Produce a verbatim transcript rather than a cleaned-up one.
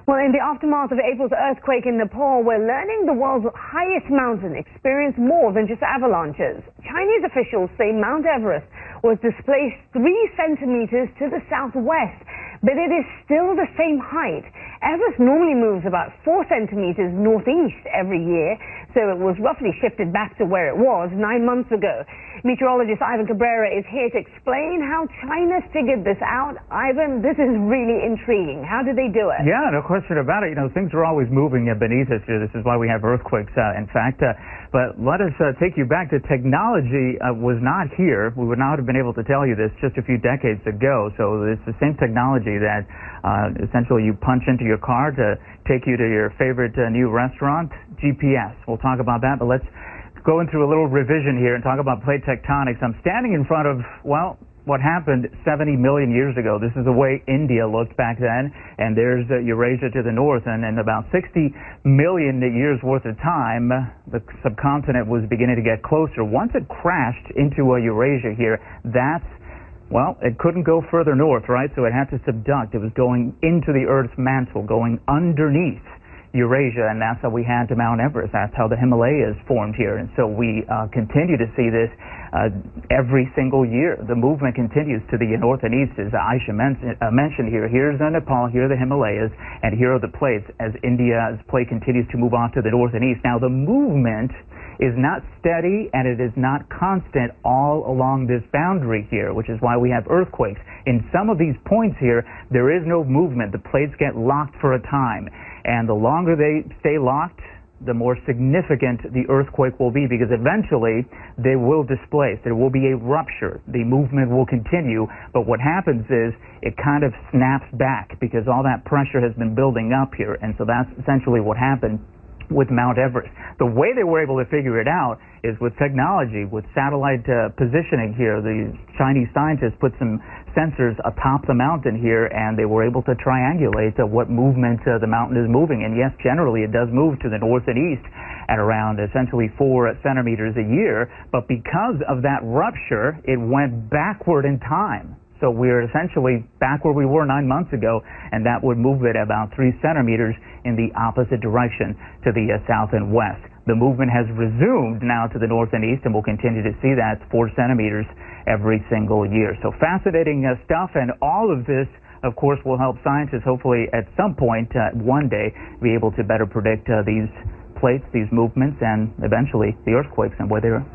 Well, in the aftermath of April's earthquake in Nepal, we're learning the world's highest mountain experienced more than just avalanches. Chinese officials say Mount Everest was displaced three centimeters to the southwest, but it is still the same height. Everest normally moves about four centimeters northeast every year, so it was roughly shifted back to where it was nine months ago. Meteorologist Ivan Cabrera is here to explain how China figured this out. Ivan, this is really intriguing. How did they do it? Yeah, no question about it. You know, things are always moving beneath us here. This is why we have earthquakes, uh, in fact. Uh, but let us uh, take you back to technology uh, was not here. We would not have been able to tell you this just a few decades ago. So it's the same technology that uh, essentially you punch into your car to take you to your favorite uh, new restaurant. G P S. We'll talk about that, but let's go into a little revision here and talk about plate tectonics. I'm standing in front of, well, what happened seventy million years ago. This is the way India looked back then, and there's uh, Eurasia to the north, and in about sixty million years worth of time, the subcontinent was beginning to get closer. Once it crashed into uh, Eurasia here, that's, well, it couldn't go further north, right? So it had to subduct. It was going into the Earth's mantle, going underneath Eurasia, and that's how we had to Mount Everest. That's how the Himalayas formed here. And so we uh, continue to see this uh, every single year. The movement continues to the north and east, as Aisha men uh, mentioned here. Here's uh, Nepal, here are the Himalayas, and here are the plates as India's plate continues to move on to the north and east. Now, the movement is not steady and it is not constant all along this boundary here, which is why we have earthquakes. In some of these points here, there is no movement. The plates get locked for a time. And the longer they stay locked, the more significant the earthquake will be, because eventually they will displace. There will be a rupture. The movement will continue, but what happens is it kind of snaps back because all that pressure has been building up here, and so that's essentially what happened with Mount Everest. The way they were able to figure it out is with technology, with satellite uh, positioning here. The Chinese scientists put some sensors atop the mountain here, and they were able to triangulate uh, what movement uh, the mountain is moving. And yes, generally it does move to the north and east at around essentially four centimeters a year, but because of that rupture, it went backward in time. So we're essentially back where we were nine months ago, and that would move it about three centimeters in the opposite direction to the uh, south and west. The movement has resumed now to the north and east, and we'll continue to see that four centimeters every single year. So fascinating uh, stuff, and all of this, of course, will help scientists hopefully at some point, uh, one day, be able to better predict uh, these plates, these movements, and eventually the earthquakes and where they're